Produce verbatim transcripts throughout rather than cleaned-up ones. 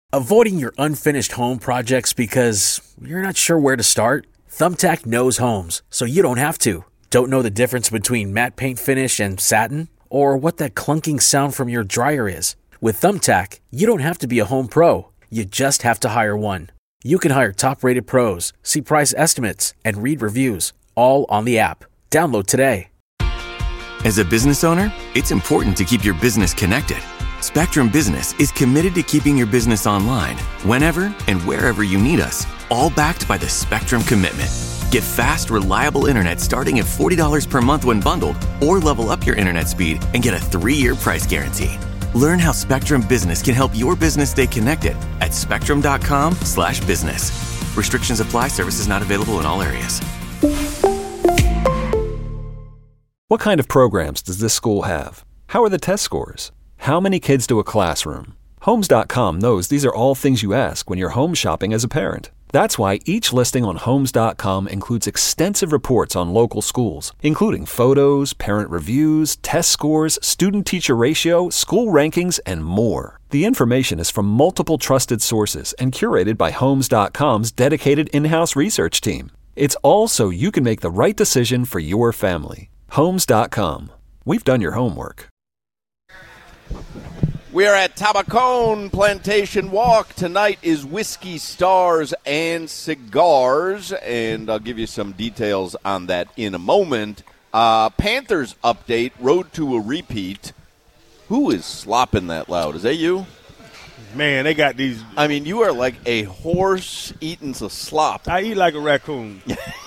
Avoiding your unfinished home projects because you're not sure where to start? Thumbtack knows homes, so you don't have to. Don't know the difference between matte paint finish and satin? Or what that clunking sound from your dryer is? With Thumbtack, you don't have to be a home pro. You just have to hire one. You can hire top-rated pros, see price estimates, and read reviews, all on the app. Download today. As a business owner, it's important to keep your business connected. Spectrum Business is committed to keeping your business online whenever and wherever you need us, all backed by the Spectrum Commitment. Get fast, reliable internet starting at forty dollars per month when bundled, or level up your internet speed and get a three-year price guarantee. Learn how Spectrum Business can help your business stay connected at spectrum.com slash business. Restrictions apply. Services not available in all areas. What kind of programs does this school have? How are the test scores? How many kids to a classroom? Homes dot com knows these are all things you ask when you're home shopping as a parent. That's why each listing on Homes dot com includes extensive reports on local schools, including photos, parent reviews, test scores, student-teacher ratio, school rankings, and more. The information is from multiple trusted sources and curated by Homes dot com's dedicated in-house research team. It's all so you can make the right decision for your family. Homes dot com. We've done your homework. We are at Tabacón Plantation Walk. Tonight is Whiskey Stars and Cigars, and I'll give you some details on that in a moment. Uh, Panthers update, road to a repeat. Who is slopping that loud? Is that you? Man, they got these. I mean, you are like a horse eating some slop. I eat like a raccoon.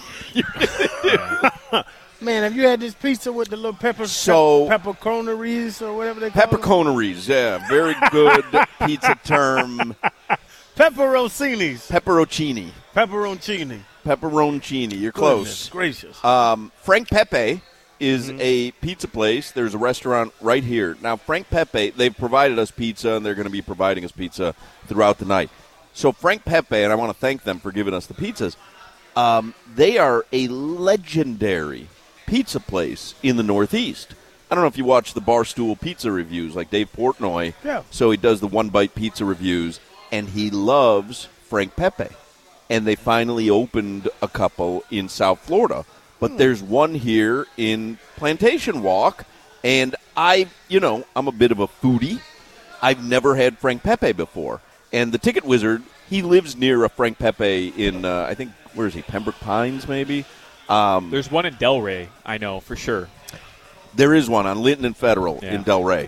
Man, have you had this pizza with the little pepper so, pep- peppercorneries or whatever they call Peppercorneries, yeah. Very good pizza term. Pepperoncinis. Pepperoncini. Pepperoncini. Pepperoncini. You're Goodness close. gracious. Um, Frank Pepe is mm-hmm. a pizza place. There's a restaurant right here. Now, Frank Pepe, they've provided us pizza, and they're going to be providing us pizza throughout the night. So Frank Pepe, and I want to thank them for giving us the pizzas, um, they are a legendary pizza place in the Northeast. I don't know if you watch the Barstool Pizza reviews, like Dave Portnoy. Yeah. So he does the one-bite pizza reviews, and he loves Frank Pepe. And they finally opened a couple in South Florida. But hmm. there's one here in Plantation Walk, and I, you know, I'm a bit of a foodie. I've never had Frank Pepe before. And the Ticket Wizard, he lives near a Frank Pepe in, uh, I think, where is he, Pembroke Pines maybe? Um, There's one in Delray, I know, for sure. There is one on Linton and Federal yeah. in Delray.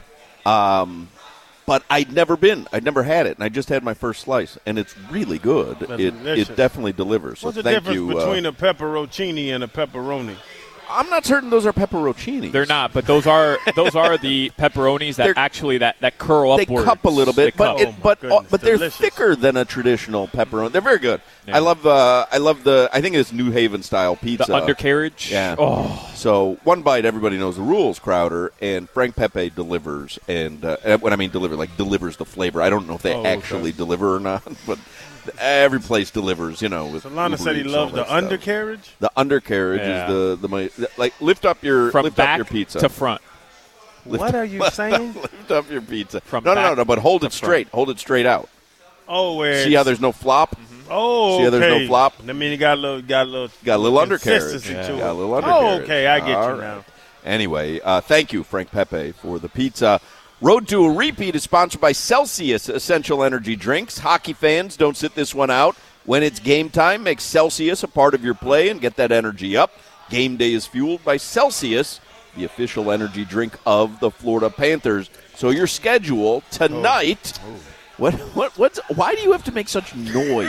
Um, but I'd never been. I'd never had it, and I just had my first slice, and it's really good. It, it definitely delivers. So What's the thank difference you, between uh, a pepperoncini and a pepperoni? I'm not certain those are pepperoncinis. They're not, but those are those are the pepperonis that They're, actually that, that curl they upwards. They cup a little bit, but oh it, but goodness, but they're delicious. thicker than a traditional pepperoni. They're very good. Yeah. I love uh, I love the I think it's New Haven style pizza. The undercarriage. Yeah. Oh. So one bite, everybody knows the rules, Crowder, and Frank Pepe delivers. And uh, when I mean deliver, like delivers the flavor. I don't know if they oh, actually okay. deliver or not, but every place delivers, you know. With Solana said he Eats, loved all the that stuff. undercarriage. The undercarriage Yeah. is the, the like lift up your From lift back up your pizza to front. Lift what up, are you saying? lift up your pizza. From no, no, no, back no, but hold to it straight. front. Hold it straight out. Oh, where? See how there's no flop? Mm-hmm. Oh, See how okay. there's no flop? I mean, you got a little, got a little, Got a little undercarriage. consistency Yeah. to it. Got a little undercarriage. Oh, okay, I get All you right. now. Anyway, uh, thank you, Frank Pepe, for the pizza. Road to a Repeat is sponsored by Celsius Essential Energy Drinks. Hockey fans, don't sit this one out. When it's game time, make Celsius a part of your play and get that energy up. Game day is fueled by Celsius, the official energy drink of the Florida Panthers. So your schedule tonight. Oh. Oh. What? What? What's? Why do you have to make such noise?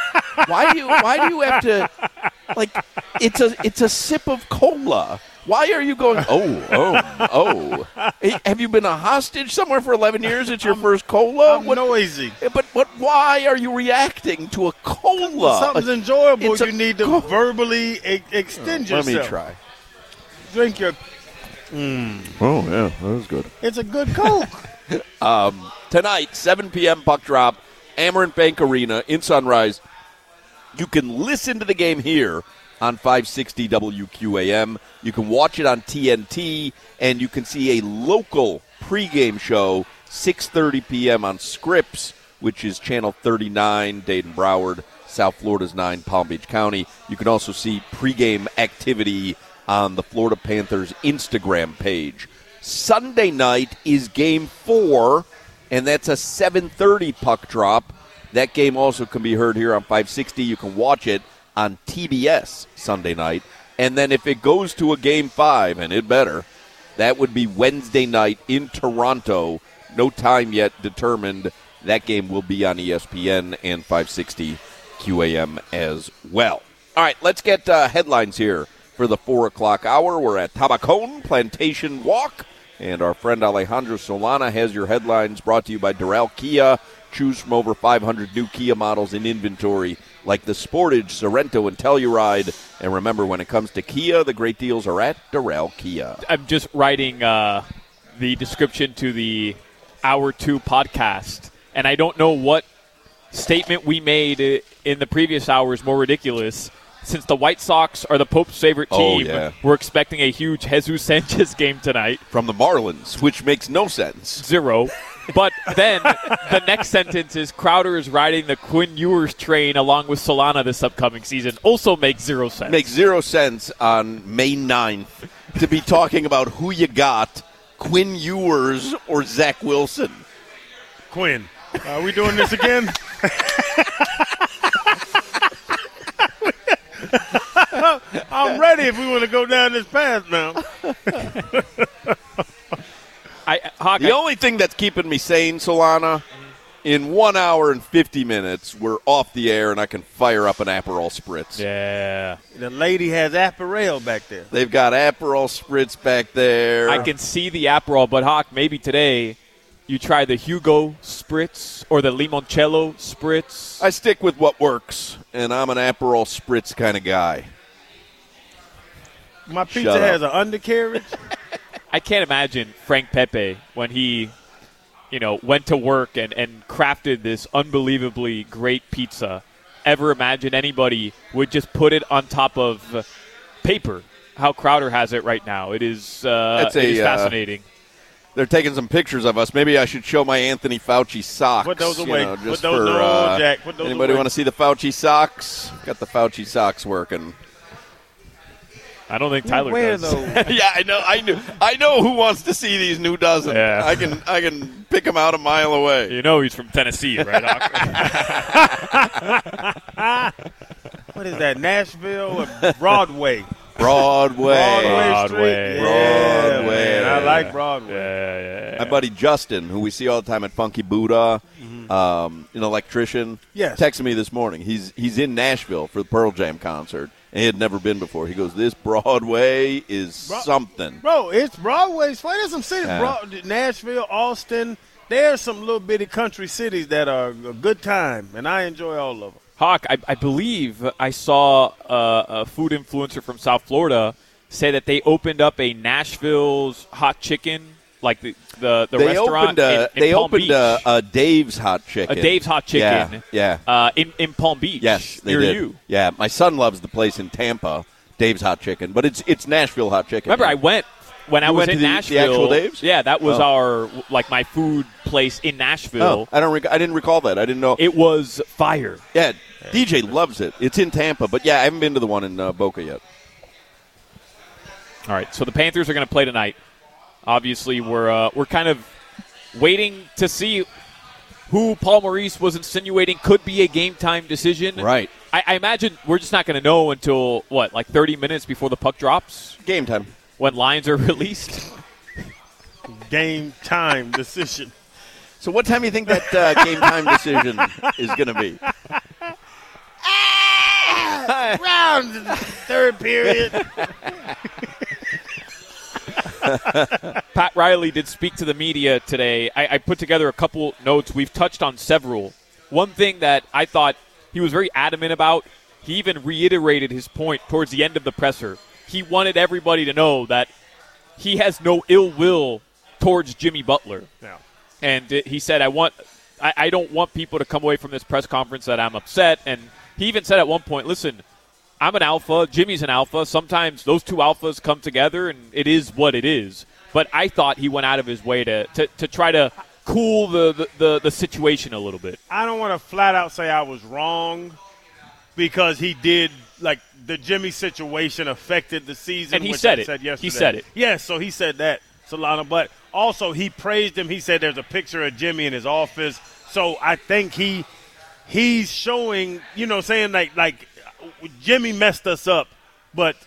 why do you? Why do you have to? Like, it's a it's a sip of cola. Why are you going? Oh, oh, oh! Hey, have you been a hostage somewhere for eleven years? It's your I'm, first cola. I'm what, noisy. But what? Why are you reacting to a cola? Something's enjoyable. It's You a need to co- verbally e- extend Let yourself. me try. Drink your. Mm. Oh yeah, that was good. It's a good Coke. um, tonight, seven p.m. puck drop, Amerant Bank Arena in Sunrise. You can listen to the game here on five sixty W Q A M. You can watch it on T N T, and you can see a local pregame show, six thirty p.m. on Scripps which is Channel thirty-nine, Dayton Broward, South Florida's nine, Palm Beach County. You can also see pregame activity on the Florida Panthers Instagram page. Sunday night is game four, and that's a seven thirty puck drop. That game also can be heard here on five sixty. You can watch it on T B S Sunday night. And then if it goes to a game five, and it better, that would be Wednesday night in Toronto. No time yet determined. That game will be on E S P N and five sixty Q A M as well. All right, let's get uh, headlines here for the four o'clock hour. We're at Tabacon Plantation Walk, and our friend Alejandro Solana has your headlines, brought to you by Doral Kia. Choose from over five hundred new Kia models in inventory, like the Sportage, Sorento, and Telluride. And remember, when it comes to Kia, the great deals are at Doral Kia. I'm just writing uh, the description to the Hour two podcast, and I don't know what statement we made in the previous hour is more ridiculous. Since the White Sox are the Pope's favorite team, Oh, yeah. we're expecting a huge Jesus Sanchez game tonight. From the Marlins, which makes no sense. Zero. But then the next sentence is Crowder is riding the Quinn Ewers train along with Solana this upcoming season. Also makes zero sense. Makes zero sense on May ninth to be talking about who you got, Quinn Ewers or Zach Wilson. Quinn, are we doing this again? I'm ready if we want to go down this path now. I, Hawk, The I- only thing that's keeping me sane, Solana, in one hour and fifty minutes, we're off the air and I can fire up an Aperol Spritz. Yeah. The lady has Apparel back there. They've got Aperol Spritz back there. I can see the Aperol, but Hawk, maybe today you try the Hugo Spritz or the Limoncello Spritz. I stick with what works, and I'm an Aperol Spritz kind of guy. My pizza Shut up. has an undercarriage. I can't imagine Frank Pepe when he, you know, went to work and, and crafted this unbelievably great pizza. Ever imagine anybody would just put it on top of paper? How Crowder has it right now. It is, uh, That's it a, is uh, fascinating. They're taking some pictures of us. Maybe I should show my Anthony Fauci socks. Put those you away. know, Put just those- for, no, uh, Jack, put those anybody away. want to see the Fauci socks? Got the Fauci socks working. I don't think Tyler Where does. though? yeah, I know. I knew. I know who wants to see these new dozen. Yeah. I can. I can pick them out a mile away. You know he's from Tennessee, right, Hawk? What is that, Nashville or Broadway? Broadway. Broadway Street. Broadway. Yeah, Broadway. man, I like Broadway. yeah, yeah, yeah. My buddy Justin, who we see all the time at Funky Buddha, um, an electrician, Yes. texted me this morning. He's he's in Nashville for the Pearl Jam concert, and he had never been before. He goes, "This Broadway is Bro- something." Bro, it's Broadway's fun. There's some cities, Yeah. Broad, Nashville, Austin. There's some little bitty country cities that are a good time, and I enjoy all of them. Hawk, I, I believe I saw a, a food influencer from South Florida say that they opened up a Nashville's hot chicken, like the the, the they restaurant opened a, in, in they Palm opened Beach. a, a Dave's Hot Chicken. A Dave's Hot Chicken. Yeah, yeah. Uh, in, in Palm Beach. Yes, they near did. you. Yeah, my son loves the place in Tampa, Dave's Hot Chicken, but it's it's Nashville Hot Chicken. Remember, I went when I You was went in to the- the Nashville. actual Dave's? Yeah, that was Oh. our like my food place in Nashville. Oh, I don't. Rec- I didn't recall that. I didn't know. It was fire. yeah, D J loves it. It's in Tampa, but yeah, I haven't been to the one in uh, Boca yet. All right, so the Panthers are going to play tonight. Obviously, we're uh, we're kind of waiting to see who Paul Maurice was insinuating could be a game time decision. Right. I, I imagine we're just not going to know until what, like thirty minutes before the puck drops, Game time. when lines are released. Game time decision. So, what time do you think that uh, game time decision is going to be? Round third period. Pat Riley did speak to the media today. I, I put together a couple notes. We've touched on several. One thing that I thought he was very adamant about, he even reiterated his point towards the end of the presser. He wanted everybody to know that he has no ill will towards Jimmy Butler. Yeah. And uh, he said, I want, I, I don't want people to come away from this press conference that I'm upset. And he even said at one point, listen, I'm an alpha, Jimmy's an alpha. Sometimes those two alphas come together, and it is what it is. But I thought he went out of his way to, to, to try to cool the, the, the, the situation a little bit. I don't want to flat out say I was wrong because he did, like, the Jimmy situation affected the season. And he which said I it. Said yesterday. He said it. Yes, so he said that, Solana. But also he praised him. He said there's a picture of Jimmy in his office. So I think he he's showing, you know, saying like like Jimmy messed us up, but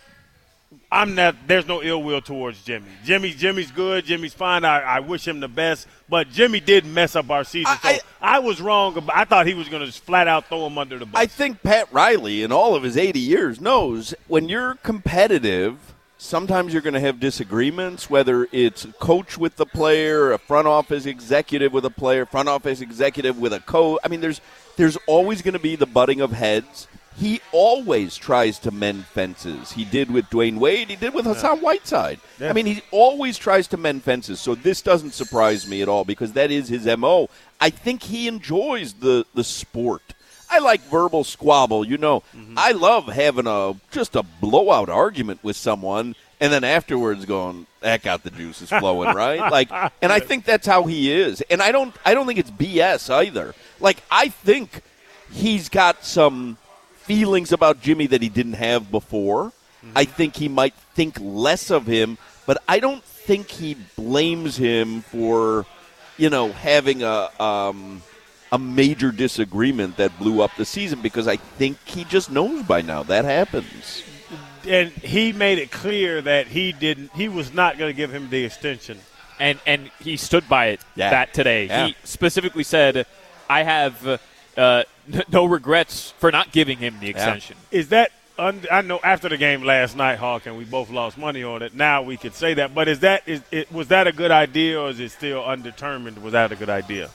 I'm not. There's no ill will towards Jimmy. Jimmy, Jimmy's good. Jimmy's fine. I, I wish him the best. But Jimmy did mess up our season. So I, I, I was wrong. About, I thought he was going to just flat out throw him under the bus. I think Pat Riley, in all of his eighty years, knows when you're competitive, sometimes you're going to have disagreements. Whether it's a coach with the player, a front office executive with a player, front office executive with a coach. I mean, there's there's always going to be the butting of heads. He always tries to mend fences. He did with Dwayne Wade. He did with Hassan yeah. Whiteside. Yeah. I mean, he always tries to mend fences. So this doesn't surprise me at all because that is his M O. I think he enjoys the, the sport. I like verbal squabble. You know, mm-hmm. I love having a just a blowout argument with someone and then afterwards going, that got the juices flowing, right? Like, and I think that's how he is. And I don't, I don't think it's B S either. Like, I think he's got some feelings about Jimmy that he didn't have before. Mm-hmm. I think he might think less of him, but I don't think he blames him for, you know, having a um, a major disagreement that blew up the season because I think he just knows by now that happens. And he made it clear that he didn't. He was not going to give him the extension, and and he stood by it. Yeah. That today, yeah. he specifically said, "I have." Uh, no regrets for not giving him the extension. Yeah. Is that un- – I know after the game last night, Hawk, and we both lost money on it. Now we could say that. But is that is it, was that a good idea or is it still undetermined? Was that a good idea?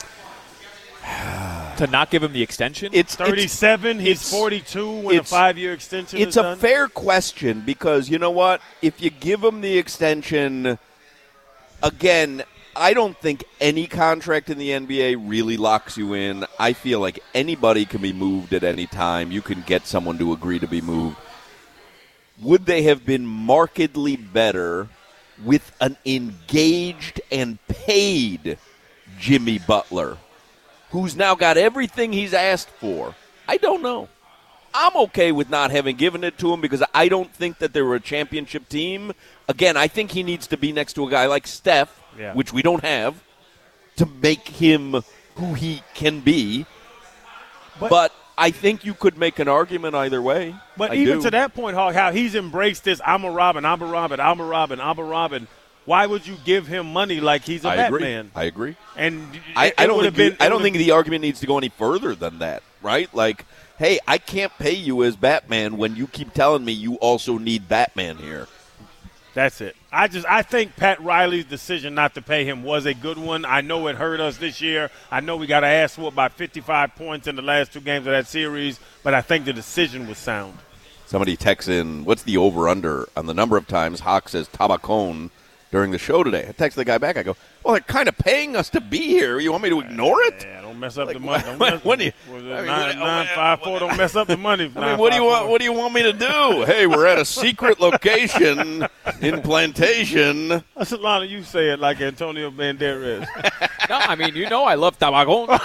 To not give him the extension? It's thirty-seven. It's, he's it's, forty-two when a five-year extension it's is a done. fair question because, you know what, if you give him the extension, again – I don't think any contract in the N B A really locks you in. I feel like anybody can be moved at any time. You can get someone to agree to be moved. Would they have been markedly better with an engaged and paid Jimmy Butler, who's now got everything he's asked for? I don't know. I'm okay with not having given it to him because I don't think that they were a championship team. Again, I think he needs to be next to a guy like Steph, yeah. which we don't have, to make him who he can be. But, but I think you could make an argument either way. But I even do. to that point, Hawk, how he's embraced this, I'm a Robin, I'm a Robin, I'm a Robin, I'm a Robin. Why would you give him money like he's a I Batman? Agree. I agree. And I, it, I don't, it think, been, you, I don't think the argument needs to go any further than that, right? Like, hey, I can't pay you as Batman when you keep telling me you also need Batman here. That's it. I just I think Pat Riley's decision not to pay him was a good one. I know it hurt us this year. I know we got ass whooped by fifty-five points in the last two games of that series, but I think the decision was sound. Somebody texts in, what's the over-under on the number of times Hawk says tabacon during the show today? I text the guy back. I go, well, they're kind of paying us to be here. You want me to ignore it? Yeah, don't mess up like, the money. Don't what, mess, what do you, was I it mean, nine, what, nine, five, four, don't mess up the money. I mean, what do you want? What do you want me to do? Hey, we're at a secret location in Plantation. Solana, you say it like Antonio Banderas. No, I mean, you know I love tabacon.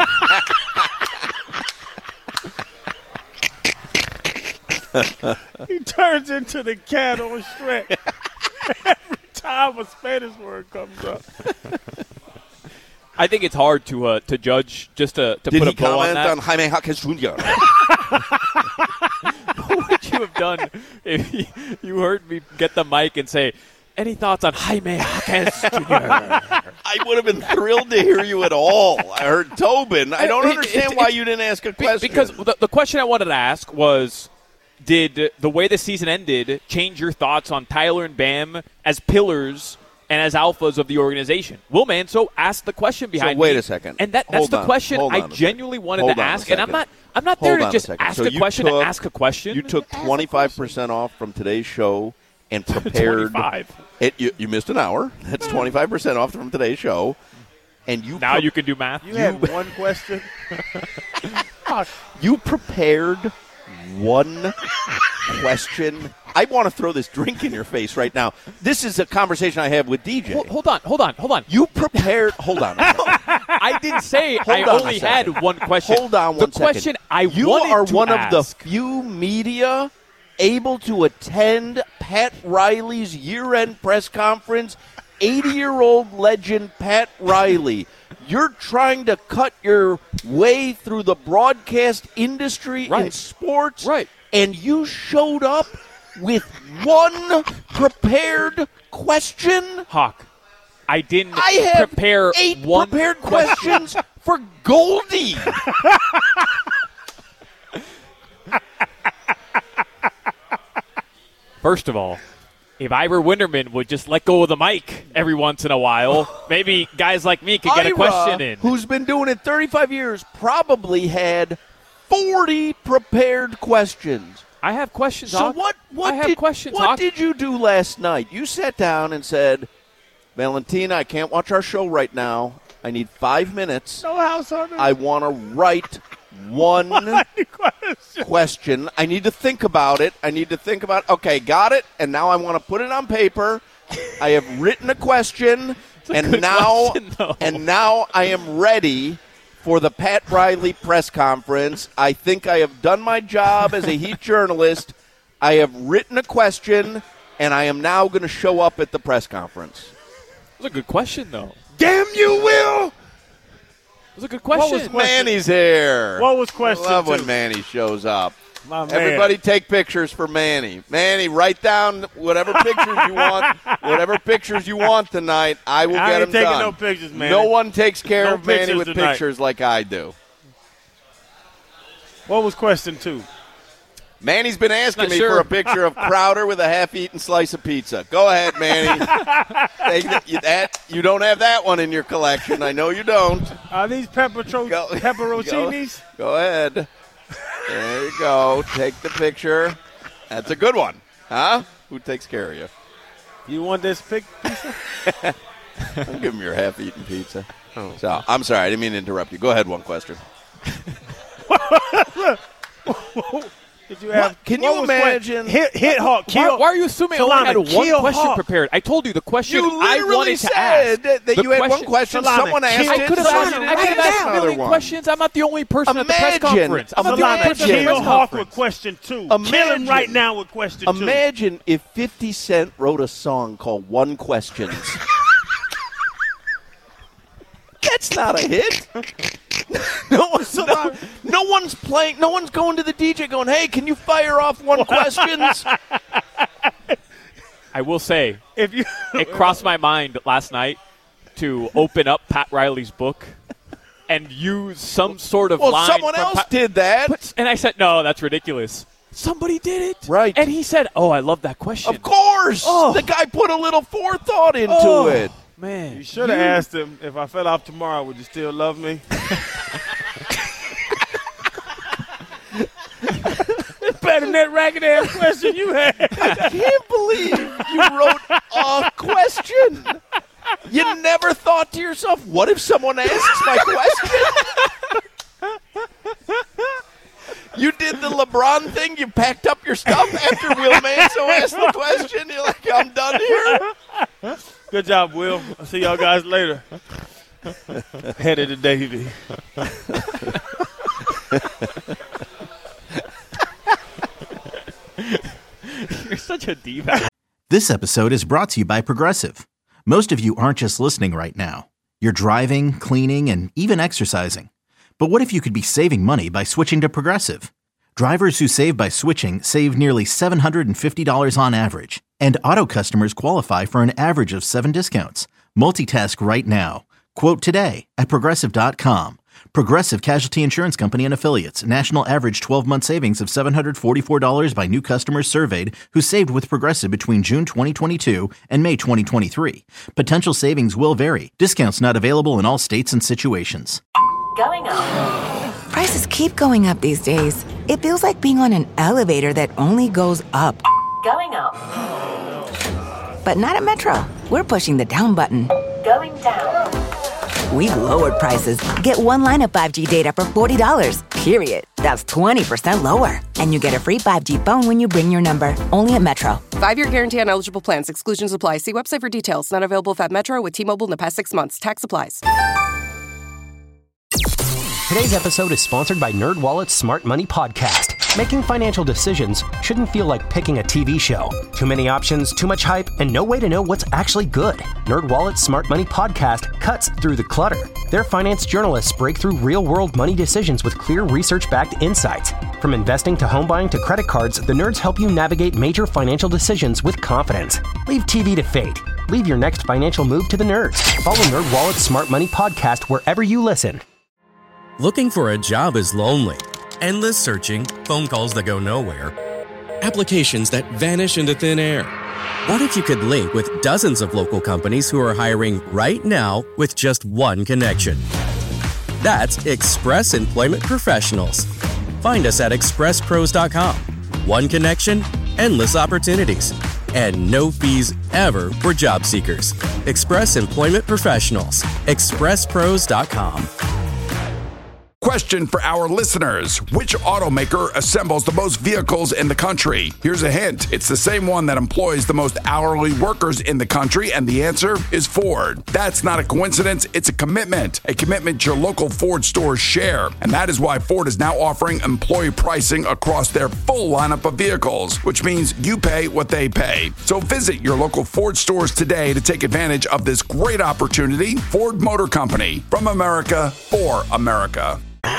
He turns into the cat on Shrek. Every time a Spanish word comes up. I think it's hard to uh, to judge, just to, to Did put he a bow on comment that. on Jaime Jaquez Junior? What would you have done if he, you heard me get the mic and say, any thoughts on Jaime Jaquez Junior? I would have been thrilled to hear you at all. I heard Tobin. I don't understand why you didn't ask a question. Because the, the question I wanted to ask was, did the way the season ended change your thoughts on Tyler and Bam as pillars and as alphas of the organization? Will Manso asked the question behind so wait me, a second. And that, that's Hold the on. question Hold I on genuinely wanted Hold to ask. And I'm not I'm not Hold there to just a ask so a question took, to ask a question. You took twenty-five percent off from today's show and prepared. twenty-five It, you, you missed an hour. That's twenty-five percent off from today's show. And you Now pre- you can do math. You, you had one question. You prepared one question I want to throw this drink in your face right now. This is a conversation I have with D J. Hold, hold on, hold on, hold on. You prepared. Hold on. I didn't say Hold I on only a second. had one question. Hold on one the second. question I you wanted are to one ask. of the few media able to attend Pat Riley's year-end press conference. eighty-year-old legend Pat Riley. You're trying to cut your way through the broadcast industry Right. in sports, Right. and you showed up with one prepared question? Hawk, I didn't I have prepare eight one prepared question. questions for Goldie. First of all, if Ira Winterman would just let go of the mic every once in a while, maybe guys like me could get Ira, a question in. who's been doing it thirty-five years, probably had forty prepared questions. I have questions, So Hawk. what? What I have did questions, What Hawk. did you do last night? You sat down and said, "Valentina, I can't watch our show right now. I need five minutes. No house on I want to write one question. I need to think about it. I need to think about. Okay, got it. And now I want to put it on paper. I have written a question, and good now question, though. and now I am ready." For the Pat Riley press conference. I think I have done my job as a Heat journalist. I have written a question, and I am now going to show up at the press conference. It was a good question, though. Damn you, Will! It was a good question. was question? Manny's here. What was question I love when two? Manny shows up. My man. Everybody take pictures for Manny. Manny, write down whatever pictures you want. Whatever pictures you want tonight, I will I get ain't them taking done. no pictures, Manny. No one takes care No of Manny pictures with tonight. pictures like I do. What was question two? Manny's been asking Not me sure. for a picture of Crowder with a half-eaten slice of pizza. Go ahead, Manny. Take the- you, that, you don't have that one in your collection. I know you don't. Are these pepper tro- Go- pepperoncinis? Go, go ahead. There you go. Take the picture. That's a good one. Huh? Who takes care of you? You want this pic- pizza? Don't give him your half-eaten pizza. So, I'm sorry. I didn't mean to interrupt you. Go ahead, one question. Did you have? What? Can what you was imagine- que- hit hit Hawk? Why, Kill. why are you assuming I only had Solana, one kill question Hawk. prepared? I told you the question You I literally wanted said to ask. that, that The you had one question. Solana, Someone asked kill- it. I could have Solana, asked, I write could have it asked down. a million Another one. questions. I'm not the only person at the press Imagine- conference. I'm not the only Solana, person at the kill press Hawk with conference. question two. Kill Imagine- him right now with question two. Imagine if fifty Cent wrote a song called One Questions. That's not a hit. No one's, no, no one's playing. No one's going to the D J going, hey, can you fire off one questions? I will say, If you it crossed my mind last night to open up Pat Riley's book and use some sort of Well, line. someone from else Pat- did that. But- and I said, no, that's ridiculous. Somebody did it. Right. And he said, oh, I love that question. Of course. Oh. The guy put a little forethought into Oh, it. Man. You should have asked him, if I fell off tomorrow, would you still love me? It's better than that ragged ass question you had. I can't believe you wrote a question. You never thought to yourself, what if someone asks my question? You did the LeBron thing. You packed up your stuff after Will Manso asked the question. You're like, I'm done here. Good job, Will. I'll see y'all guys later. Headed to Davey. You're such a diva. This episode is brought to you by Progressive. Most of you aren't just listening right now. You're driving, cleaning, and even exercising. But what if you could be saving money by switching to Progressive? Drivers who save by switching save nearly seven hundred fifty dollars on average. And auto customers qualify for an average of seven discounts. Multitask right now. Quote today at Progressive dot com. Progressive Casualty Insurance Company and Affiliates. National average twelve-month savings of seven hundred forty-four dollars by new customers surveyed who saved with Progressive between June twenty twenty-two and May twenty twenty-three. Potential savings will vary. Discounts not available in all states and situations. Going up. Prices keep going up these days. It feels like being on an elevator that only goes up. Going up. But not at Metro. We're pushing the down button. Going down. We've lowered prices. Get one line of five G data for forty dollars, period. That's twenty percent lower. And you get a free five G phone when you bring your number. Only at Metro. Five-year guarantee on eligible plans. Exclusions apply. See website for details. Not available at Metro with T-Mobile in the past six months. Tax applies. Today's episode is sponsored by NerdWallet's Smart Money Podcast. Making financial decisions shouldn't feel like picking a T V show. Too many options, too much hype, and no way to know what's actually good. NerdWallet's Smart Money Podcast cuts through the clutter. Their finance journalists break through real-world money decisions with clear research-backed insights. From investing to home buying to credit cards, the nerds help you navigate major financial decisions with confidence. Leave T V to fate. Leave your next financial move to the nerds. Follow NerdWallet's Smart Money Podcast wherever you listen. Looking for a job is lonely. Endless searching, phone calls that go nowhere, applications that vanish into thin air. What if you could link with dozens of local companies who are hiring right now with just one connection? That's Express Employment Professionals. Find us at express pros dot com. One connection, endless opportunities, and no fees ever for job seekers. Express Employment Professionals. express pros dot com. Question for our listeners. Which automaker assembles the most vehicles in the country? Here's a hint. It's the same one that employs the most hourly workers in the country, and the answer is Ford. That's not a coincidence. It's a commitment. A commitment your local Ford stores share. And that is why Ford is now offering employee pricing across their full lineup of vehicles, which means you pay what they pay. So visit your local Ford stores today to take advantage of this great opportunity. Ford Motor Company. From America, for America.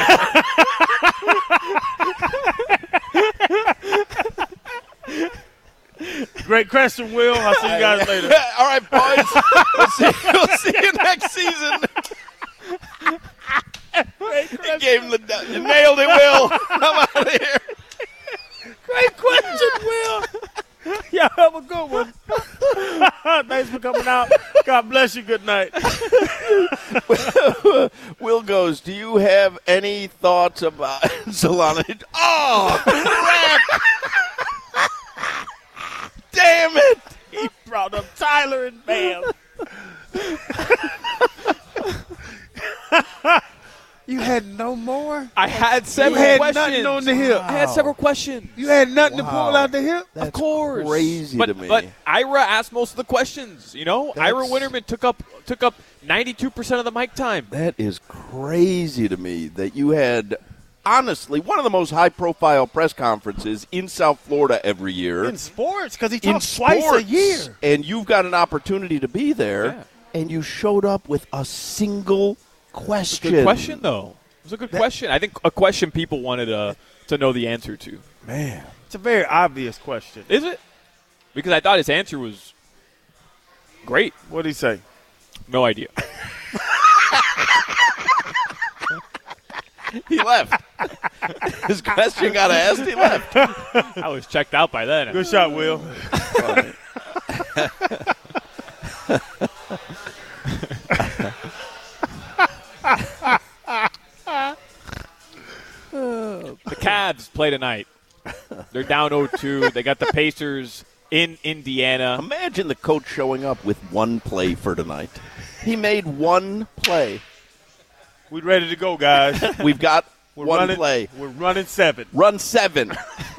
Great question, Will. I'll see you guys later. All right, boys. We'll see, we'll see you next season. You gave him the you nailed it, Will. I'm out of here. Great question, Will. Y'all have a good one. Thanks for coming out. God bless you. Good night. Will goes, do you have any thoughts about Solana? Oh, crap. Damn it. He brought up Tyler and Bam. You had no more? I had several you had questions. nothing on the hip. I had several questions. You had nothing Wow. to pull out the hip? That's of course. crazy but, to me. But Ira asked most of the questions. You know, That's- Ira Winterman took up took up ninety-two percent of the mic time. That is crazy to me that you had, honestly, one of the most high-profile press conferences in South Florida every year. In sports, because he in talks twice a sports, year. And you've got an opportunity to be there, Yeah. and you showed up with a single question. Good question, though. It was a good That- question. I think a question people wanted uh, to know the answer to. Man, it's a very obvious question. Is it? Because I thought his answer was great. What did he say? No idea. He left. His question got asked, he left. I was checked out by then. Good shot, Will. The Cavs play tonight. They're down oh two. They got the Pacers in Indiana. Imagine the coach showing up with one play for tonight. He made one play. We ready to go, guys. We've got We're one running, play. We're running seven. Run seven.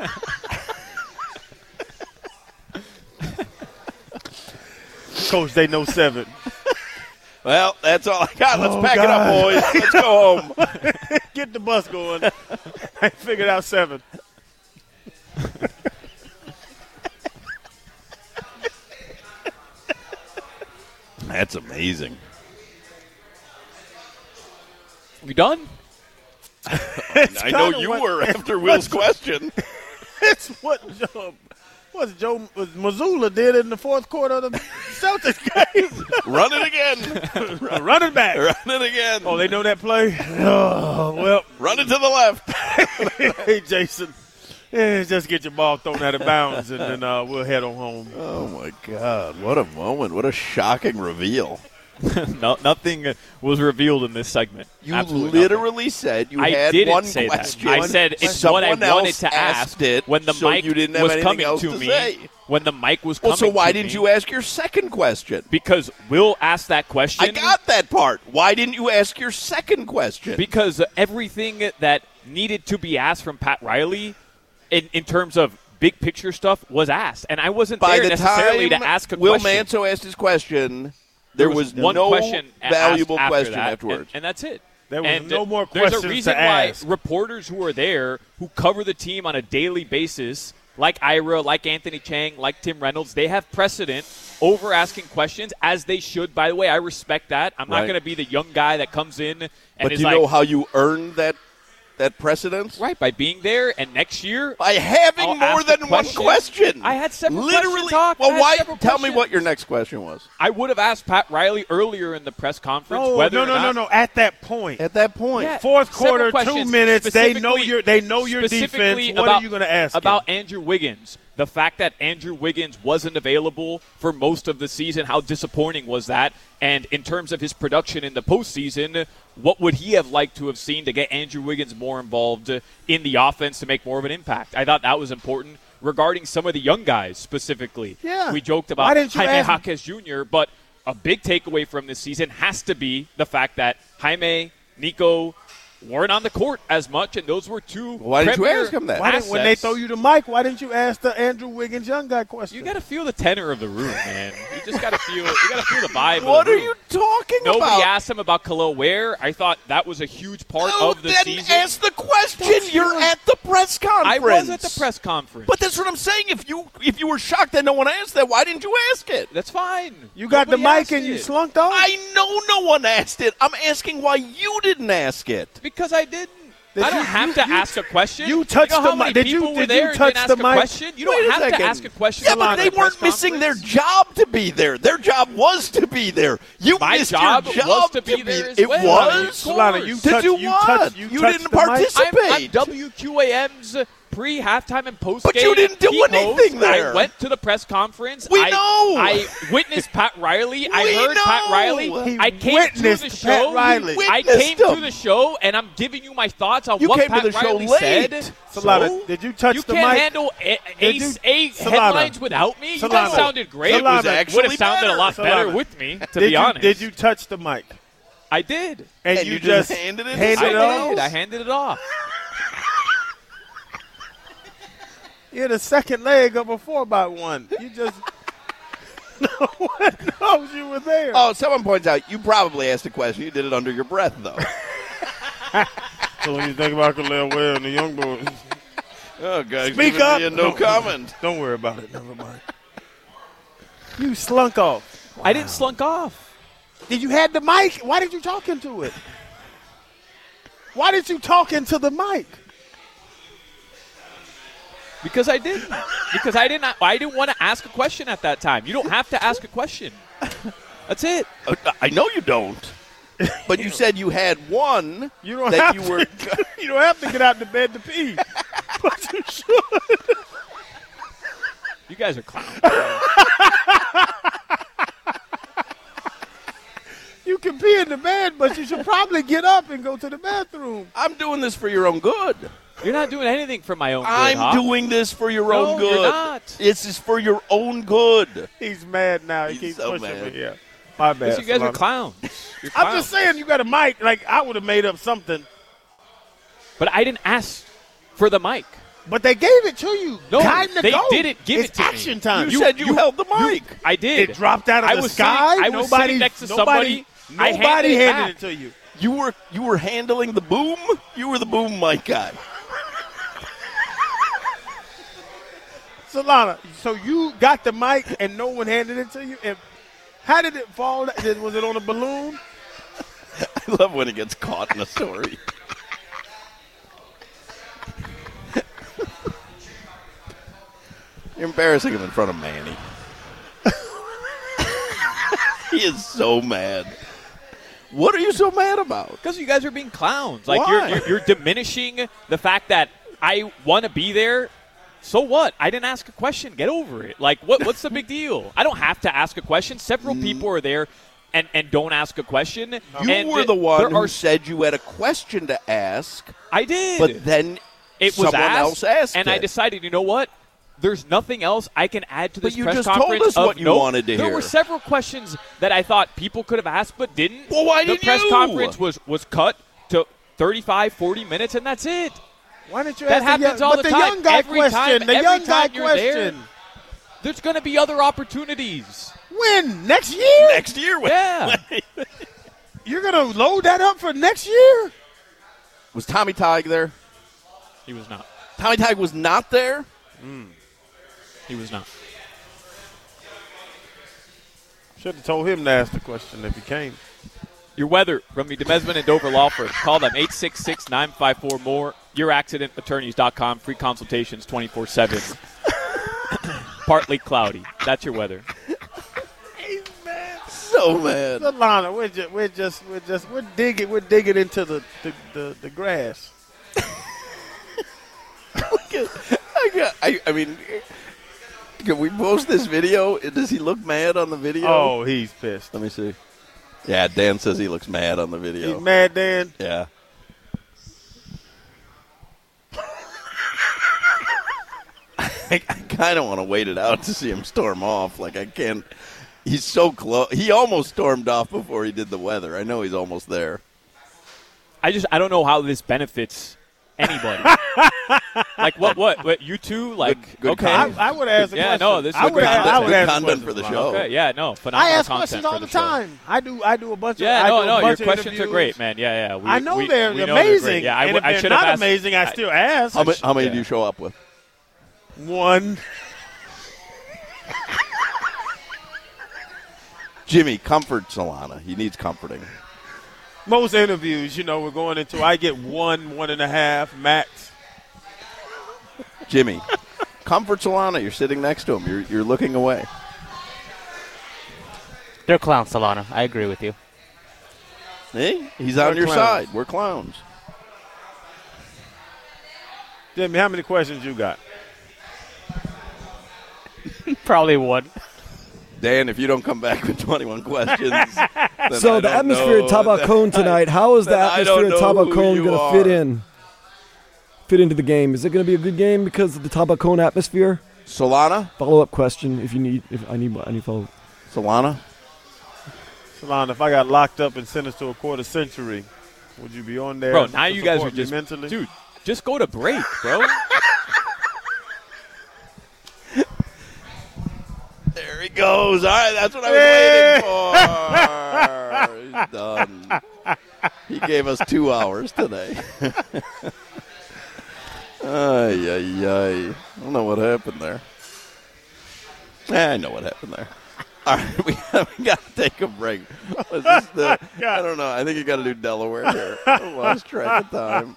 Coach, they know seven. Well, that's all I got. Let's Oh, pack God. it up, boys. Let's go home. Get the bus going. I figured out seven. That's amazing. You done? I know you what- were after Will's question. It's what Joe, what Joe was Missoula did in the fourth quarter of the Celtics game. Run it again. Running back. Run it again. Oh, they know that play? Oh, well. Run it to the left. Hey, Jason. Yeah, just get your ball thrown out of bounds, and then uh, we'll head on home. Oh, my God. What a moment. What a shocking reveal. No, nothing was revealed in this segment. You Absolutely literally nothing. said you I had didn't one say question. that. I said it's Someone what I wanted else to asked ask it when the so mic you didn't have was anything coming else to to me. say. When the mic was coming Well, so why to didn't me, you ask your second question? Because Will asked that question. I got that part. Why didn't you ask your second question? Because everything that needed to be asked from Pat Riley in, in terms of big picture stuff was asked. And I wasn't By there the necessarily time to ask a Will question. Manso asked his question, there, there was, was one no question valuable after question that, afterwards. And, and that's it. There was and no more there's questions a reason to why ask. reporters who are there, who cover the team on a daily basis, like Ira, like Anthony Chang, like Tim Reynolds, they have precedent over asking questions, as they should. By the way, I respect that. I'm Right. not going to be the young guy that comes in and but is do you like, know how you earn that that precedence? right, by being there, and next year By having I'll more ask a than one question. question. I had several Literally. questions, Hawk. I Well, had why? several Tell me questions. what your next question was. I would have asked Pat Riley earlier in the press conference No, whether no, or no, not no, no. At that point, At that point, Yeah, fourth several quarter, two questions, minutes. They know specifically- your, they know your specifically defense. What about, are you going to ask him? about Andrew Wiggins? The fact that Andrew Wiggins wasn't available for most of the season, how disappointing was that? And in terms of his production in the postseason, what would he have liked to have seen to get Andrew Wiggins more involved in the offense to make more of an impact? I thought that was important. Regarding some of the young guys specifically, Yeah. we joked Why about didn't you Jaime ask- Jaquez Junior, but a big takeaway from this season has to be the fact that Jaime, Nico weren't on the court as much, and those were two Why didn't you premier ask him that? Why didn't, when they assets. throw you the mic, why didn't you ask the Andrew Wiggins young guy question? You got to feel the tenor of the room, man. You just got to feel. You got to feel the vibe. What of the are room. you talking Nobody about? asked him about Khalil Ware. I thought that was a huge part No, of the then season. ask the question. That's You're huge. at the press conference. I was at the press conference. But that's what I'm saying. If you if you were shocked that no one asked that, why didn't you ask it? That's fine. You got Nobody the mic asked and you it. slunked off? I know no one asked it. I'm asking why you didn't ask it. Because I didn't. Did I don't you- have you- to you- ask a question. you touched know how the many mic. Did you- people were did you there and touch didn't the ask a mic? question? You Wait don't a have to second. ask a question. Yeah, at but the they press weren't missing their conference. job to be there. Their job was to be there. You My missed job your job was to be there as It well. was? Of Solana, you To touched, do you what? touched, you, You touched didn't the mic. participate. I'm, I'm W Q A M's pre-halftime and post-game. But you didn't do key anything host. there. I went to the press conference. We I, know. I witnessed Pat Riley. I We heard Pat know. Riley. He I came witnessed to the Pat show. Riley. He I witnessed came to him. the show, and I'm giving you my thoughts on You what came to Pat the show Riley late. said. Solana, So, did you touch you the can't mic? handle a- Did ace, you- a Solana. headlines without me. You guys Solana. sounded great. It was actually would have sounded better. a lot better Solana. with me, to did be you, honest. Did you touch the mic? I did. And, And you, you just just handed it to handed I it someone off? did. I handed it off. You're the second leg of a four by one. You just no one knows you were there. Oh, someone points out you probably asked a question. You did it under your breath, though. So when you think about Khalil Ware and the young boys, Oh, guys, speak giving up. me a no Don't- comment. Don't worry about it. Never mind. You slunk off. I didn't slunk off. Did you have the mic? Why did you talk into it? Why did you talk into the mic? Because I didn't. Because I didn't. I didn't want to ask a question at that time. You don't have to ask a question. That's it. Uh, I know you don't. But you said you had one You don't that have you to. were. You don't have to get out the bed to pee. But you should. You guys are clowns. You can pee in the bed, but you should probably get up and go to the bathroom. I'm doing this for your own good. You're not doing anything for my own good. I'm Hawk. doing this for your No, own good. you're not. This is for your own good. He's mad now. He He's keeps so pushing mad. me. Yeah. My bad. Because you guys are Solana. clowns. You're I'm clowns. just saying you got a mic. Like, I would have made up something. But I didn't ask for the mic. But they gave it to you. No, time to they go. didn't give it's it to me. action time. You, said you, held the mic. I did. It dropped out of I the was sky. Sitting, I was nobody, sitting next to nobody, somebody. I Nobody handed it handed back. it to you. You were you were handling the boom. You were the boom mic guy. Solana, so you got the mic and no one handed it to you? And how did it fall? Was it on a balloon? I love when it gets caught in a story. You're embarrassing him in front of Manny. He is so mad. What are you so mad about? Because you guys are being clowns. Like Why? you're, you're you're diminishing the fact that I want to be there. So what? I didn't ask a question. Get over it. Like what? What's the big deal? I don't have to ask a question. Several people are there, and, and don't ask a question. You and were the one there who are- said you had a question to ask, I did. but then it was someone asked, else asked and it. I decided, you know what? There's nothing else I can add to But this you press just told conference. us of what you note. wanted to there hear. were several questions that I thought people could have asked but didn't. Well, why the didn't press you? conference was, was cut to thirty-five, forty minutes, and that's it. Why didn't you that ask happens the young, all but the, the time. young guy every question, time, the every young guy time you're question. There, there's going to be other opportunities. When? Next year? Next year. Yeah. You're going to load that up for next year? Was Tommy Tig there? He was not. Tommy Tig was not there? Mm. He was not. Should have told him to ask the question if he came. Your weather from the Demesman and Dover Law Firm. Call them eight six six, nine five four, M O R E, your accident attorneys dot com. Free consultations twenty-four seven. Partly cloudy. That's your weather. He's mad. So mad. Solana, we're just, we're just, we're just, we're digging, we're digging into the, the, the, the grass. I, got, I, I mean, can we post this video? Does he look mad on the video? Oh, he's pissed. Let me see. Yeah, Dan says he looks mad on the video. He's mad, Dan? Yeah. I, I kind of want to wait it out to see him storm off. Like, I can't. He's so close. He almost stormed off before he did the weather. I know he's almost there. I just, I don't know how this benefits anybody. Like, what, what, what, you two? Like, good, good okay. I, I would ask the yeah, question. no, this is I good would, content. I would Good ask content for the show. Okay, yeah, no, phenomenal I ask content questions for all the the show. time. I do. I do a bunch Yeah, of. I no, do a no, your bunch of questions interviews. are great, man. Yeah, yeah. We, I know we, they're we know they're amazing. great. Yeah, I, and if I they're should not have asked, amazing, I still ask. How, ma- how many yeah. do you show up with? One. Jimmy, comfort Solana. He needs comforting. Most interviews, you know, we're going into. I get one, one and a half max. Jimmy, comfort Solana. You're sitting next to him. You're you're looking away. They're clowns, Solana. I agree with you. Hey, he's on We're your clowns. side. We're clowns. Jimmy, how many questions you got? Probably one. Dan, if you don't come back with twenty-one questions. then So I the don't atmosphere know. at Tabacone tonight, how is the Then I don't atmosphere at know who Tabacone you going to are. fit in? Fit into the game? Is it going to be a good game because of the Tabacone atmosphere? Solana? Follow-up question if you need, if I need any follow. Solana? Solana, if I got locked up and sentenced to a quarter century, would you be on there? Bro, now to you guys support are me just, mentally? dude, just go to break, bro. There he goes. All right, that's what I was waiting for. He's done. He gave us two hours today. Ay, ay, ay. I don't know what happened there. I know what happened there. All right, we, we got to take a break. Was this the, I don't know. I think you got to do Delaware here. I lost track of time.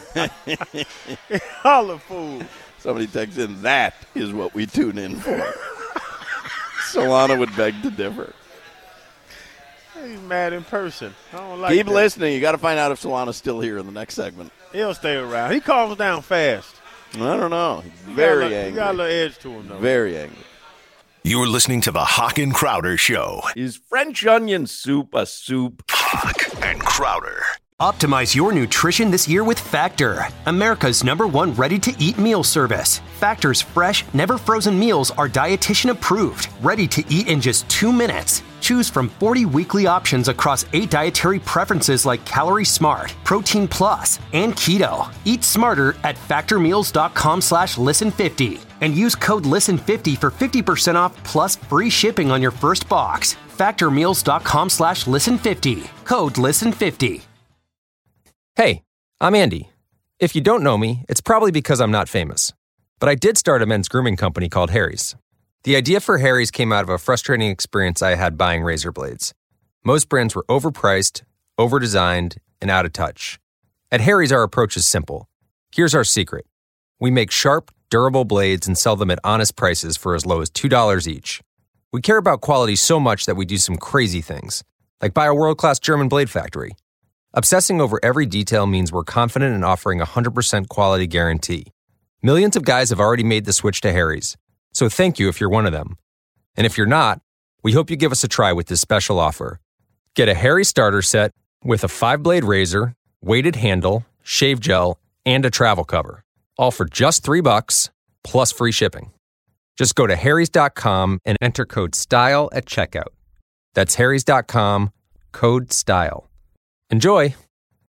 All the food. Somebody texts in, that is what we tune in for. Solana would beg to differ. He's mad in person. I don't like Keep that. listening. You got to find out if Solana's still here in the next segment. He'll stay around. He calms down fast. I don't know. He's He very got a, angry. He got a little edge to him, though. Very angry. You're listening to the Hawk and Crowder Show. Is French onion soup a soup? Hawk and Crowder. Optimize your nutrition this year with Factor, America's number one ready-to-eat meal service. Factor's fresh, never-frozen meals are dietitian approved, ready to eat in just two minutes. Choose from forty weekly options across eight dietary preferences like Calorie Smart, Protein Plus, and Keto. Eat smarter at factormeals.com slash listen50 and use code listen fifty for fifty percent off plus free shipping on your first box. Factormeals.com slash listen50. Code listen fifty. Hey, I'm Andy. If you don't know me, it's probably because I'm not famous. But I did start a men's grooming company called Harry's. The idea for Harry's came out of a frustrating experience I had buying razor blades. Most brands were overpriced, overdesigned, and out of touch. At Harry's, our approach is simple. Here's our secret. We make sharp, durable blades and sell them at honest prices for as low as two dollars each. We care about quality so much that we do some crazy things, like buy a world-class German blade factory. Obsessing over every detail means we're confident in offering a one hundred percent quality guarantee. Millions of guys have already made the switch to Harry's, so thank you if you're one of them. And if you're not, we hope you give us a try with this special offer. Get a Harry's starter set with a five-blade razor, weighted handle, shave gel, and a travel cover, all for just three bucks plus free shipping. Just go to harrys dot com and enter code STYLE at checkout. That's harrys dot com, code STYLE. Enjoy!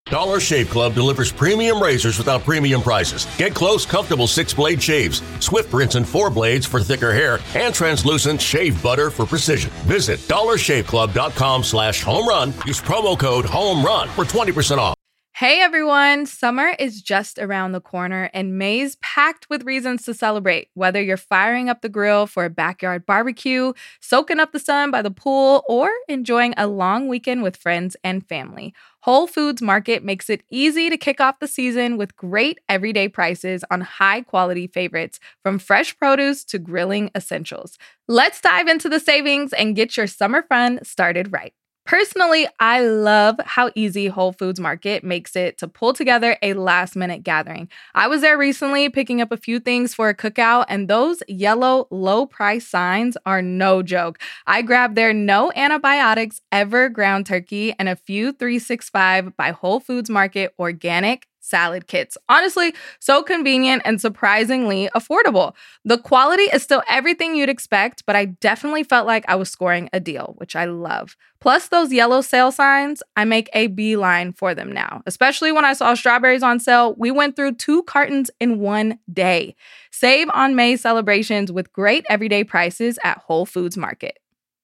Dollar Shave Club delivers premium razors without premium prices. Get close, comfortable six-blade shaves, swift rinse and four blades for thicker hair, and translucent shave butter for precision. Visit dollarshaveclub.com slash home run. Use promo code HOMERUN for twenty percent off. Hey everyone, summer is just around the corner and May's packed with reasons to celebrate. Whether you're firing up the grill for a backyard barbecue, soaking up the sun by the pool, or enjoying a long weekend with friends and family, Whole Foods Market makes it easy to kick off the season with great everyday prices on high-quality favorites, from fresh produce to grilling essentials. Let's dive into the savings and get your summer fun started right. Personally, I love how easy Whole Foods Market makes it to pull together a last-minute gathering. I was there recently picking up a few things for a cookout, and those yellow low-price signs are no joke. I grabbed their no antibiotics ever ground turkey and a few three sixty-five by Whole Foods Market organic salad kits. Honestly, so convenient and surprisingly affordable. The quality is still everything you'd expect, but I definitely felt like I was scoring a deal, which I love. Plus those yellow sale signs, I make a beeline for them now. Especially when I saw strawberries on sale, we went through two cartons in one day. Save on May celebrations with great everyday prices at Whole Foods Market.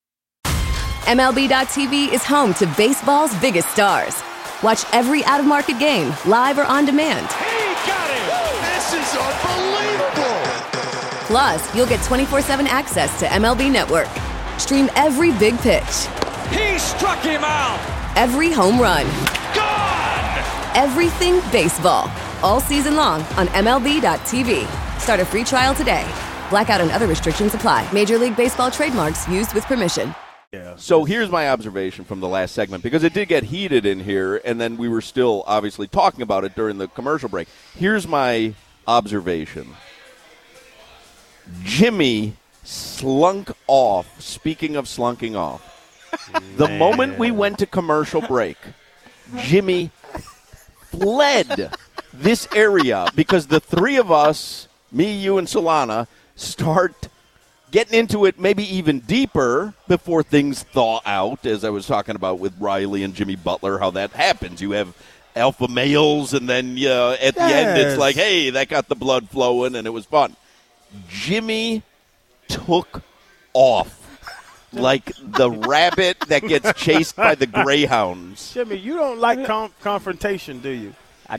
M L B dot T V is home to baseball's biggest stars. Watch every out-of-market game, live or on demand. He got it! This is unbelievable! Plus, you'll get twenty-four seven access to M L B Network. Stream every big pitch. He struck him out! Every home run. Gone! Everything baseball. All season long on M L B dot T V. Start a free trial today. Blackout and other restrictions apply. Major League Baseball trademarks used with permission. Yeah. So here's my observation from the last segment, because it did get heated in here, and then we were still obviously talking about it during the commercial break. Here's my observation. Jimmy slunk off, speaking of slunking off. The moment we went to commercial break, Jimmy fled this area because the three of us, me, you, and Solana, start getting into it maybe even deeper before things thaw out, as I was talking about with Riley and Jimmy Butler, how that happens. You have alpha males, and then uh, at yes. the end it's like, hey, that got the blood flowing, and it was fun. Jimmy took off like the rabbit that gets chased by the greyhounds. Jimmy, you don't like com- confrontation, do you? I,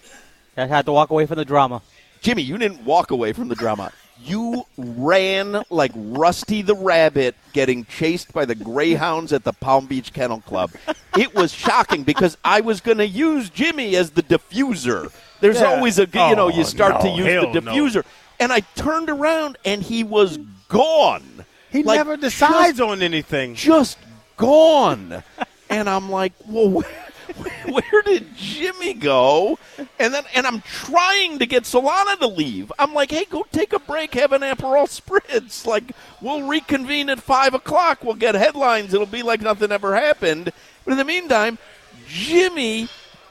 I had to walk away from the drama. Jimmy, you didn't walk away from the drama. You ran like Rusty the Rabbit getting chased by the greyhounds at the Palm Beach Kennel Club. It was shocking because I was going to use Jimmy as the diffuser. There's yeah. always a, you know, you start oh, no, to use the diffuser. No. And I turned around and he was gone. He like, never decides just, on anything. Just gone. And I'm like, well, where did Jimmy go? And then, and I'm trying to get Solana to leave. I'm like, hey, go take a break, have an Aperol Spritz. Like, we'll reconvene at five o'clock. We'll get headlines. It'll be like nothing ever happened. But in the meantime, Jimmy,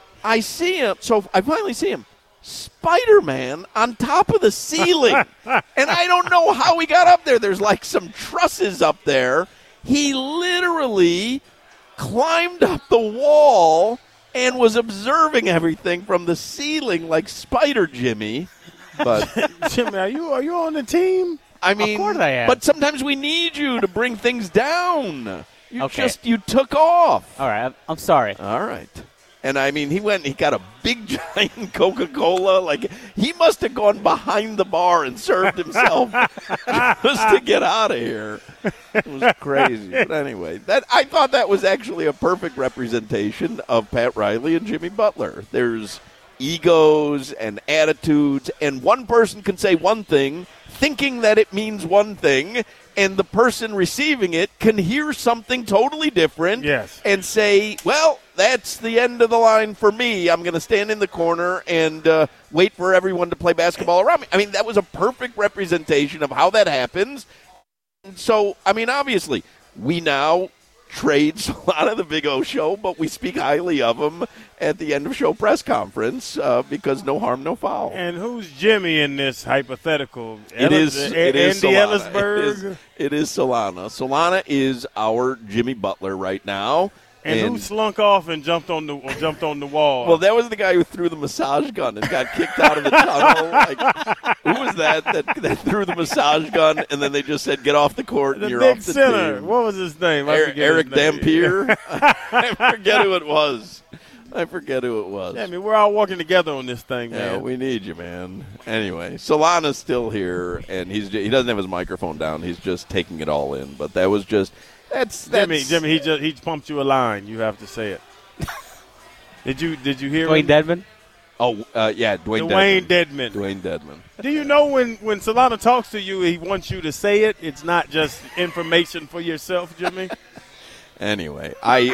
I see him. So I finally see him. Spider-Man on top of the ceiling. And I don't know how he got up there. There's like some trusses up there. He literally climbed up the wall and was observing everything from the ceiling like Spider Jimmy. But Jimmy, are you are you on the team? I mean, of course I am. But sometimes we need you to bring things down. You okay. just you took off. All right, I'm sorry. All right. And, I mean, he went and he got a big, giant Coca-Cola. Like, he must have gone behind the bar and served himself just to get out of here. It was crazy. But anyway, that I thought that was actually a perfect representation of Pat Riley and Jimmy Butler. There's egos and attitudes, and one person can say one thing thinking that it means one thing, and the person receiving it can hear something totally different yes. and say, well, that's the end of the line for me. I'm going to stand in the corner and uh, wait for everyone to play basketball around me. I mean, that was a perfect representation of how that happens. And so, I mean, obviously, we now trade Solana the Big O Show, but we speak highly of him at the end of show press conference uh, because no harm, no foul. And who's Jimmy in this hypothetical? It Ellis, is. A- it is Andy Solana. Ellisberg. It is, it is Solana. Solana is our Jimmy Butler right now. And, And- who slunk off and jumped on the jumped on the wall? Well, that was the guy who threw the massage gun and got kicked out of the tunnel. Like, who was that, that that threw the massage gun and then they just said, get off the court and the you're big off the center. team? What was his name? I Er- forget Eric his name. Dampier? I forget who it was. I forget who it was. Yeah, I mean, we're all working together on this thing, man. Yeah, we need you, man. Anyway, Solana's still here, and he's he doesn't have his microphone down. He's just taking it all in. But that was just that's, that's Jimmy, Jimmy, he just he pumped you a line. You have to say it. did you did you hear Dwayne him? Dedman? Oh, uh, yeah, Dwayne Dwayne Dedman. Dedman. Dwayne Dedman. Do you know when when Solana talks to you, he wants you to say it? It's not just information for yourself, Jimmy. Anyway, I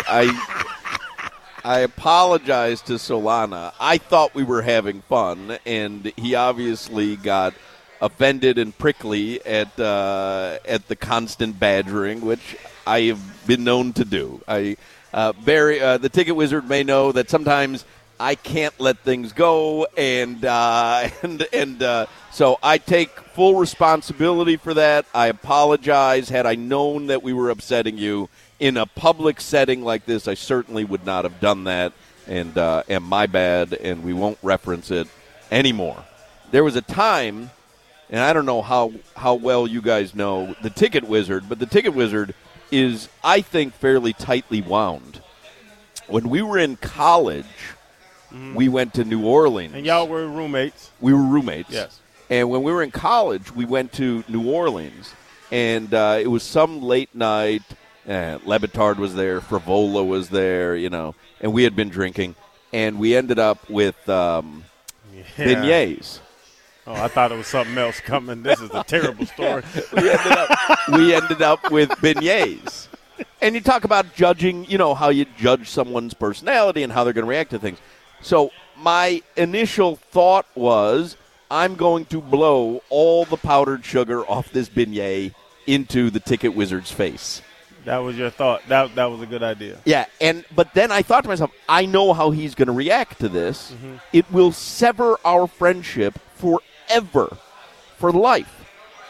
I I apologize to Solana. I thought we were having fun, and he obviously got offended and prickly at uh, at the constant badgering, which I have been known to do. I uh, Barry, uh, the Ticket Wizard, may know that sometimes I can't let things go, and uh, and and uh, so I take full responsibility for that. I apologize. Had I known that we were upsetting you in a public setting like this, I certainly would not have done that, and uh, and my bad, and we won't reference it anymore. There was a time, and I don't know how, how well you guys know the Ticket Wizard, but the Ticket Wizard is, I think, fairly tightly wound. When we were in college, mm-hmm. we went to New Orleans. And y'all were roommates. We were roommates. Yes. And when we were in college, we went to New Orleans, and uh, it was some late night. Uh, Le Batard was there, Frivola was there, you know, and we had been drinking, and we ended up with um, yeah. beignets. Oh, I thought it was something else coming. This is a terrible story. we, ended up, we ended up with beignets. And you talk about judging, you know, how you judge someone's personality and how they're going to react to things. So my initial thought was, I'm going to blow all the powdered sugar off this beignet into the Ticket Wizard's face. That was your thought. That that was a good idea. Yeah, and but then I thought to myself, I know how he's going to react to this. Mm-hmm. It will sever our friendship forever, for life.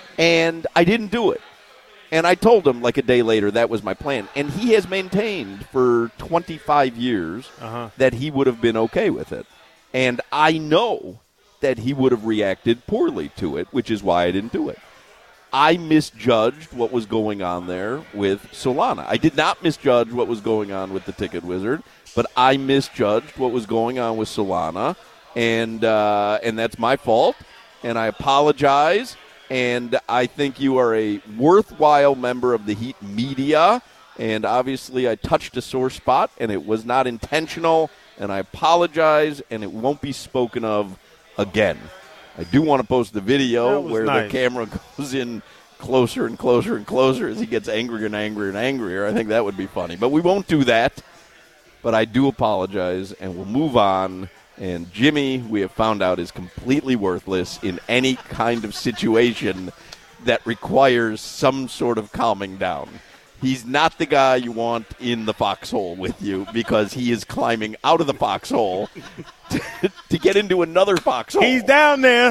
And I didn't do it. And I told him like a day later that was my plan. And he has maintained for twenty-five years uh-huh. that he would have been okay with it. And I know that he would have reacted poorly to it, which is why I didn't do it. I misjudged what was going on there with Solana. I did not misjudge what was going on with the Ticket Wizard, but I misjudged what was going on with Solana, and uh, and that's my fault, and I apologize, and I think you are a worthwhile member of the Heat media, and obviously I touched a sore spot, and it was not intentional, and I apologize, and it won't be spoken of again. I do want to post the video where nice. the camera goes in closer and closer and closer as he gets angrier and angrier and angrier. I think that would be funny. But we won't do that. But I do apologize, and we'll move on. And Jimmy, we have found out, is completely worthless in any kind of situation that requires some sort of calming down. He's not the guy you want in the foxhole with you because he is climbing out of the foxhole to, to get into another foxhole. He's down there.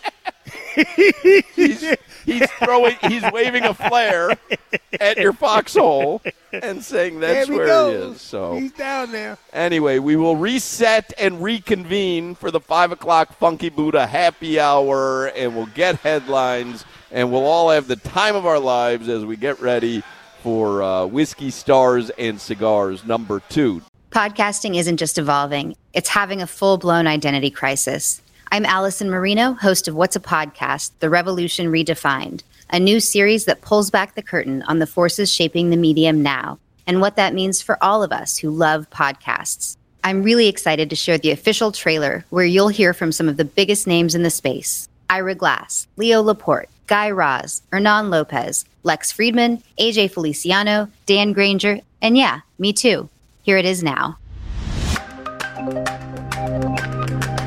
he's, he's throwing. He's waving a flare at your foxhole and saying that's there he where goes. he is. So he's down there. Anyway, we will reset and reconvene for the five o'clock Funky Buddha happy hour, and we'll get headlines, and we'll all have the time of our lives as we get ready for uh, Whiskey Stars and Cigars number two. Podcasting isn't just evolving. It's having a full-blown identity crisis. I'm Allison Marino, host of What's a Podcast? The Revolution Redefined, a new series that pulls back the curtain on the forces shaping the medium now and what that means for all of us who love podcasts. I'm really excited to share the official trailer where you'll hear from some of the biggest names in the space. Ira Glass, Leo Laporte, Guy Raz, Hernan Lopez, Lex Friedman, A J Feliciano, Dan Granger, and yeah, me too. Here it is now.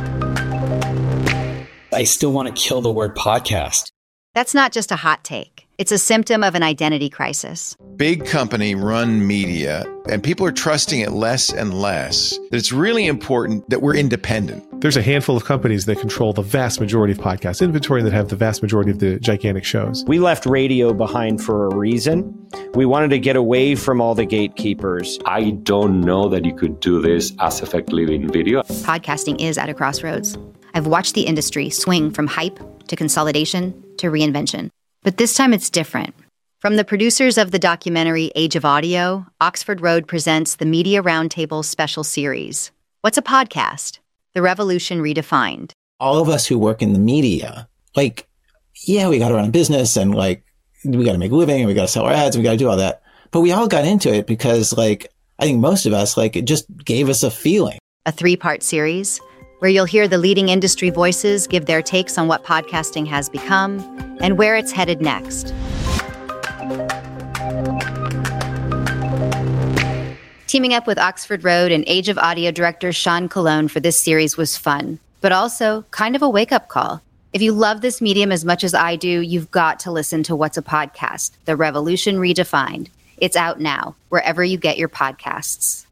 I still want to kill the word podcast. That's not just a hot take. It's a symptom of an identity crisis. Big company run media, and people are trusting it less and less. That it's really important that we're independent. There's a handful of companies that control the vast majority of podcast inventory and that have the vast majority of the gigantic shows. We left radio behind for a reason. We wanted to get away from all the gatekeepers. I don't know that you could do this as effectively in video. Podcasting is at a crossroads. I've watched the industry swing from hype to consolidation to reinvention. But this time it's different. From the producers of the documentary Age of Audio, Oxford Road presents the Media Roundtable special series. What's a podcast? The Revolution Redefined. All of us who work in the media, like, yeah, we got to run a business and like, we got to make a living and we got to sell our ads and we got to do all that. But we all got into it because like, I think most of us, like, it just gave us a feeling. A three-part series where you'll hear the leading industry voices give their takes on what podcasting has become and where it's headed next. Teaming up with Oxford Road and Age of Audio director Sean Colon for this series was fun, but also kind of a wake-up call. If you love this medium as much as I do, you've got to listen to What's a Podcast? The Revolution Redefined. It's out now, wherever you get your podcasts.